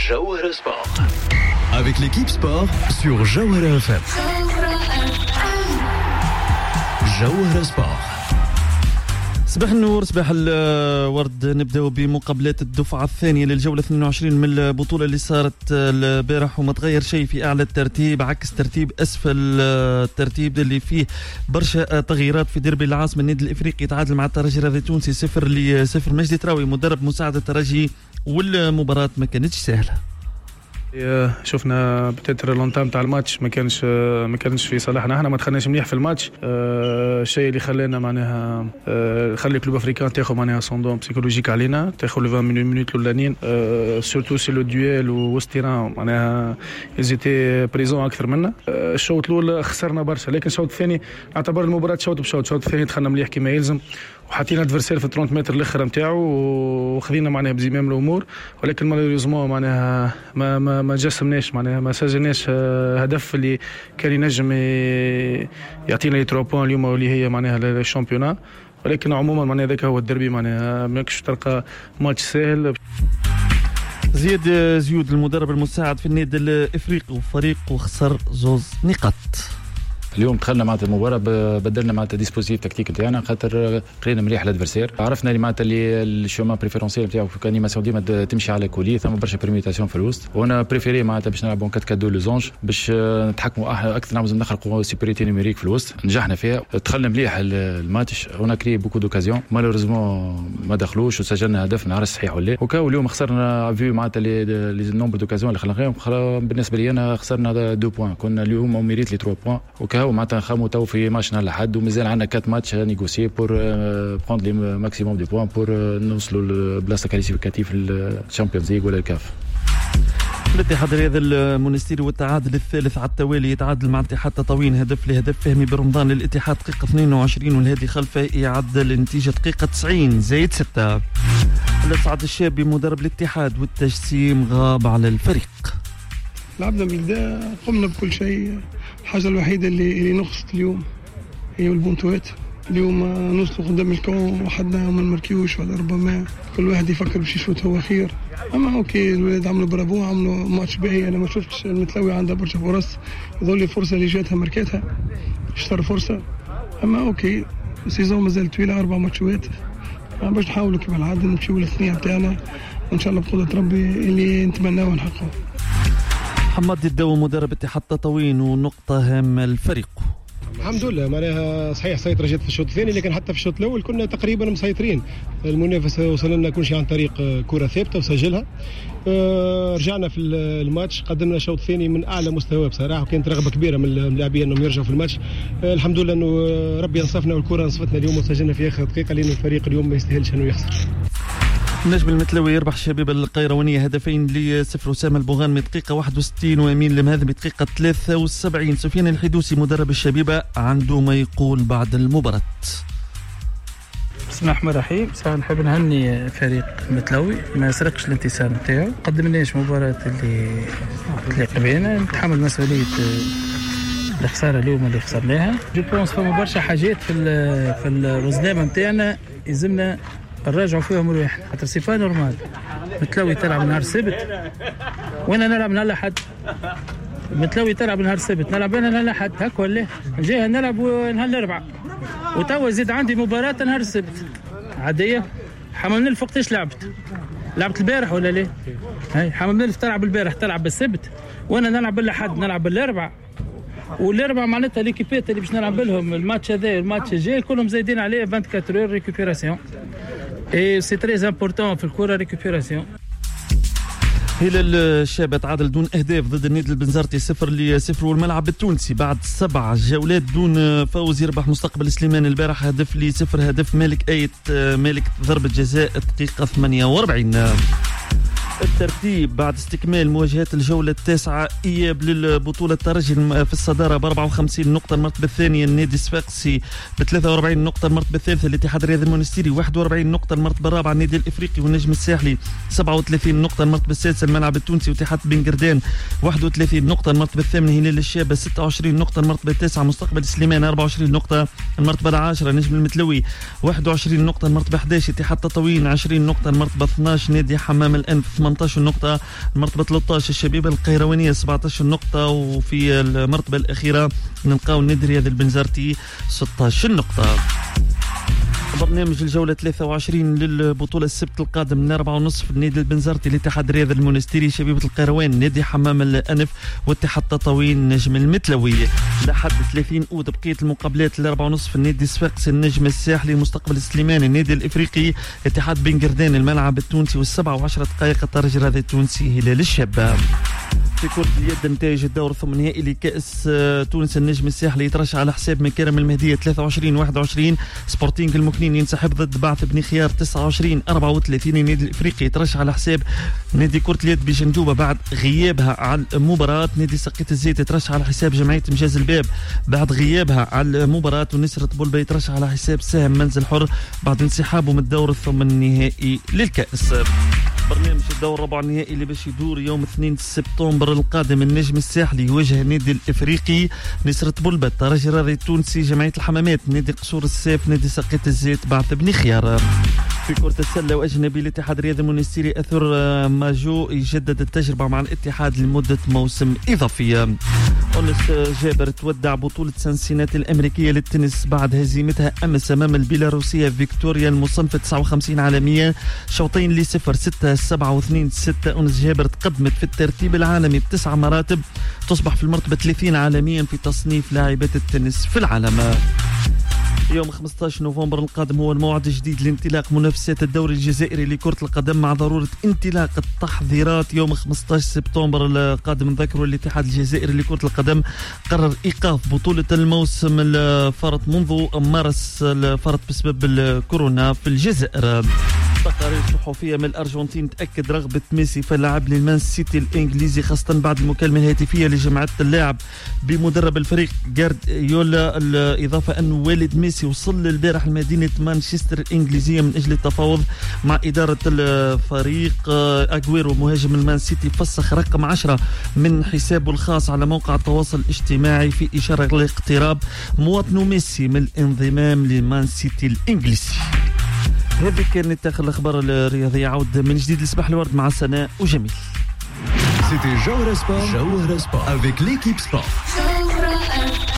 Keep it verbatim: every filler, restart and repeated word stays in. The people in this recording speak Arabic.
Jawhara Sport. Avec l'équipe sport sur Jawhara F M. Jawhara Sport. صباح النور، صباح الورد. نبدأ بمقابلات الدفعة الثانية للجولة اثنين وعشرين من البطولة اللي صارت البارح، وما تغير شيء في أعلى الترتيب عكس ترتيب أسفل الترتيب اللي فيه برشا تغييرات. في ديربي العاصمة النادي الإفريقي تعادل مع الترجي الرياضي التونسي صفر لصفر. مجدي تراوي مدرب مساعد الترجي، والمباراة ما كانتش سهلة. شفنا بتتر لونتام تاع الماتش ما كانش ما كانش في صالحنا، احنا ما دخلناش مليح في الماتش. الشيء اللي خلانا معناها خلي كلوب افريكان تاخذ معناها صندوق بسيكولوجيك علينا، تاخذ ل عشرين مينوت الاولانيين سورتو سي لو دويل وستيران معناها ايزيتي بريزون اكثر منا. الشوط الاول خسرنا برشا، لكن الشوط الثاني اعتبر المباراه شوط بشوط. الشوط الثاني دخلنا مليح كما يلزم، وحطينا ادفرسير في ثلاثين متر الاخر نتاعو، وخذينا معناها بزمام الامور. ولكن مالوريزمون معناها ما ما ما جسمناش، معناها ما سجلناش هدف اللي كان ينجم يعطينا لي ثلاثة بوان اليوم، واللي هي معناها الشامبيونا. ولكن عموما معناها ذاك هو الدربي، معناها ماكش تلقى ماتش سهل. زياد زيود المدرب المساعد في النادي الافريقي، وفريقه خسر زوز نقاط. اليوم دخلنا معناتها المباراه بدلنا معناتها ديسبوزيتيف تكتيك نتاعنا، خاطر قرينا مليح الادفيرسير. عرفنا اللي معناتها اللي الشومان بريفيرونسيال نتاعو في الانيماسيون ديما تمشي على كولي، ثم برشا بريميتاسيون في الوسط. وانا بريفيري معناتها باش نلعبوا أربعة أربعة اثنين لوزونج باش نتحكموا اكثر، نعاوزوا نخلقوا سوبريتي نيميريك في الوسط. نجحنا فيها، دخلنا مليح الماتش، اون كري بوكو دوكازيون، مالوريزمون ما دخلوش، وسجلنا هدف نعرف صحيح ولا. وكاو اليوم خسرنا فيو معناتها لي نومبر دوكازيون اللي خلقناهم. بالنسبه لي انا خسرنا دو بوان، كنا اليوم اون ميريت لي ثلاثة بوان. وكاو معناتها خامو تو في ماتش نهار الأحد، ومازال عندنا أربعة ماتش نيغوسيي بور بروند لي ماكسيموم دي بوان بور نوصلوا للبلاصه كاليفيكاتيف للشامبيونز ليغ ولا الكاف. الاتحاد الرياضي المونستيري والتعادل الثالث على التوالي، يتعادل مع اتحاد تطاوين هدف لهدف. فهمي برمضان للاتحاد دقيقة اثنين وعشرين، والهادي خلفه يعدل النتيجة دقيقة تسعين زائد ستة. الاسعد الشابي مدرب الاتحاد، والتجسيم غاب على الفريق. لعبنا بالبداية، قمنا بكل شيء. الحاجة الوحيدة اللي, اللي نقصت اليوم هي البونتوات. اليوم نوصلوا قدام الكون وحدنا وما نمركيوش، ولا ربما كل واحد يفكر باش يشوت هو خير. اما اوكي، الولاد عملوا برافو، عملوا ماتش باهي. انا ما شفتش المتلوي عنده برشا فرص، يظل لي فرصه اللي جاتها ماركاتها، اشترى فرصه. اما اوكي، السيزون مازال طويله، اربع ماتشات باش نحاولوا كما العاده نمشيو للثنيه بتاعنا، وان شاء الله بقدره ربي اللي نتمناه ونحققه. محمد الدو مدرب اتحاد تطاوين، ونقطه هامه الفريق. الحمد لله، معناها صحيح سيطرة جت في الشوط الثاني، لكن حتى في الشوط الأول كنا تقريبا مسيطرين. المنافسة وصل لنا كل شيء عن طريق كرة ثابتة وسجلها. رجعنا في الماتش، قدمنا شوط ثاني من أعلى مستوى بصراحة، وكانت رغبة كبيرة من اللاعبين أنهم يرجعوا في الماتش. الحمد لله أنه ربي انصفنا والكرة انصفتنا اليوم وسجلنا في آخر دقيقة، لأن الفريق اليوم ما يستاهلش أنه يخسر. النجم المتلوي يربح الشبيبة القيروانية هدفين لصفر. أسامة البوغان دقيقة واحد وستين، وأمين المهذبي دقيقة ثلاثة وسبعين. سفيان الحدوسي مدرب الشبيبة عنده ما يقول بعد المباراة. بسم الله الرحمن الرحيم. نحب نهني فريق المتلوي، ما سرقش الانتصار نتاعو، قدمناش مباراة اللي تليق بينا، نتحمل مسؤولية الخسارة اليوم اللي خسرناها. جو بونس فما برشا حاجات في في الرزنامة نتاعنا يلزمنا نراجعوا فيهم روحنا، خاطر سي با نورمال متلوي تلعب نهار السبت وانا نلعب نهار الاحد. متلوي تلعب نهار السبت نلعب انا نهار الاحد، هكا ولا نجيها نلعب نهار الاربعاء، وتوا زيد عندي مباراة نهار السبت عادية. حمام نلف وقتاش لعبت؟ لعبت البارح ولا ليه؟ هاي حمام نلف تلعب البارح تلعب بالسبت، وانا نلعب بالاحد نلعب بالاربعاء. والاربعه معناتها ليكيبات اللي باش نلعب لهم الماتش هذا الماتش الجاي كلهم زايدين عليه أربعة وعشرين اور ريكوبيراسيون، اي سي تري امبورطون في الكره ريكوبيراسيون. هلال الشابة تعادل دون اهداف ضد النادي البنزرتي صفر لصفر، والملعب التونسي بعد سبع جولات دون فوز يربح مستقبل سليمان البارح هدف لصفر. هدف مالك ايت مالك ضربة جزاء دقيقة ثمانية وأربعين. الترتيب بعد استكمال مواجهات الجولة التاسعة، إياب للبطولة الترجي في الصدارة ب أربعة وخمسين نقطة. المرتبة الثانية النادي الصفاقسي ب ثلاثة وأربعين نقطة. المرتبة الثالثة الاتحاد الرياضي المونستيري واحد وأربعين نقطة. المرتبة الرابعة النادي الإفريقي والنجم الساحلي سبعة وثلاثين نقطة. المرتبة السادسة الملعب التونسي واتحاد بن قردان واحد وثلاثين نقطة. المرتبة الثامنة هلال الشابة ستة وعشرين نقطة. المرتبة التاسعة مستقبل سليمان أربعة وعشرين نقطة. المرتبة العاشرة نجم المتلوي واحد وعشرين نقطة. المرتبة أحد عشر اتحاد تطاوين عشرين نقطة. المرتبة اثناشر نادي حمام الأنف ثمانية عشر نقطة. المرتبة ثلاثة عشر الشبيبة القيروانية سبعة عشر نقطة، وفي المرتبة الأخيرة نلقاو النادي الرياضي البنزرتي ستة عشر نقطة. برنامج الجولة ثلاثة وعشرين للبطولة السبت القادم من أربعة ونصف النادي البنزرتي، الاتحاد الرياضي المونستيري، شبيبة القيروان، نادي حمام الأنف، واتحاد تطاوين نجم المتلوي. لحد ثلاثين أود بقية المقابلات الأربعة ونصف النادي صفاقس النجم الساحلي، مستقبل السليماني، النادي الإفريقي، اتحاد بن قردان الملعب التونسي، والسبعة وعشرة دقائق الترجي الرياضي التونسي هلال الشباب. في كرة اليد نتائج الدور الثمانيني لكأس تونس، النجم الساحلي يترشح على حساب مكارم المهدية ثلاثة وعشرين واحد وعشرين، سبورتينغ المكنين ينسحب ضد بعث بن خيار تسعة وعشرين أربعة وثلاثين، النادي الإفريقي يترشح على حساب نادي كرة اليد بجندوبة بعد غيابها على المباراة، نادي سقيط الزيت يترشح على حساب جمعية مجاز الباب بعد غيابها على المباراة، ونسرة بولبا يترشح على حساب سهم منزل حر بعد انسحابه من الدور الثمانيني للكأس. برنامج الدور ربع النهائي اللي باش يدور يوم اثنين سبتمبر القادم، النجم الساحلي يواجه النادي الافريقي، نسرة بولبا، الترجي الرياضي التونسي، جمعية الحمامات، نادي قصور السيف، نادي سقيط الزيت، بعث بن خيار. في كرة السلة واجنبي، الاتحاد الرياضي المونستيري اثر ماجو يجدد التجربة مع الاتحاد لمدة موسم إضافية. أونس جابر تودع بطولة سانسيناتي الأمريكية للتنس بعد هزيمتها أمس أمام البيلاروسية فيكتوريا المصنفة تسعة وخمسين عالميا، شوطين لصفر، ستة سبعة واثنين ستة. أونس جابر تقدمت في الترتيب العالمي بتسع مراتب، تصبح في المرتبة ثلاثين عالميا في تصنيف لاعبات التنس في العالم. يوم خمسة عشر نوفمبر القادم هو الموعد الجديد لانطلاق منافسات الدوري الجزائري لكرة القدم، مع ضرورة انطلاق التحضيرات يوم خمسة عشر سبتمبر القادم. نذكروا الاتحاد الجزائري لكرة القدم قرر إيقاف بطولة الموسم الفرط منذ مارس الفرط بسبب الكورونا في الجزائر. تقارير صحفية من الأرجنتين تأكد رغبة ميسي في اللعب للمان سيتي الإنجليزي، خاصة بعد المكالمة الهاتفية لجماعة اللاعب بمدرب الفريق جارديولا. الإضافة أن والد ميسي وصل البارح لمدينة مانشستر الإنجليزية من أجل التفاوض مع إدارة الفريق. أغويرو مهاجم المان سيتي فسخ رقم عشرة من حسابه الخاص على موقع التواصل الاجتماعي في إشارة لاقتراب مواطن ميسي من الانضمام لمان سيتي الإنجليزي. هذه كانت آخر الأخبار الرياضية. عود من جديد لصباح الورد مع سناء وجميل. C'était Jawara Sport, Jawara Sport avec l'équipe sport.